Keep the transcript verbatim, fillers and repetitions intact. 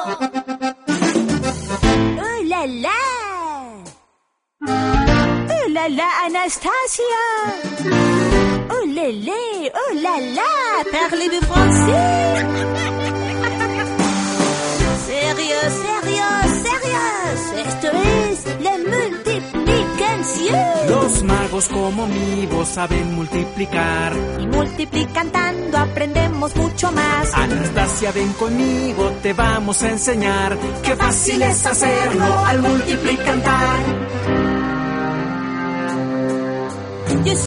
¡Oh, la, la! ¡Oh, la, la, Anastasia! ¡Oh, la, la! ¡Oh, la, la! Parlez-vous français? Sérieux, sérieux, sérieux. Esto es la multiplicación. Los magos como mi voz saben multiplicar. Y multiplicando aprendemos mucho más. Anastasia, ven conmigo, te vamos a enseñar. Qué fácil es hacerlo al multiplicar.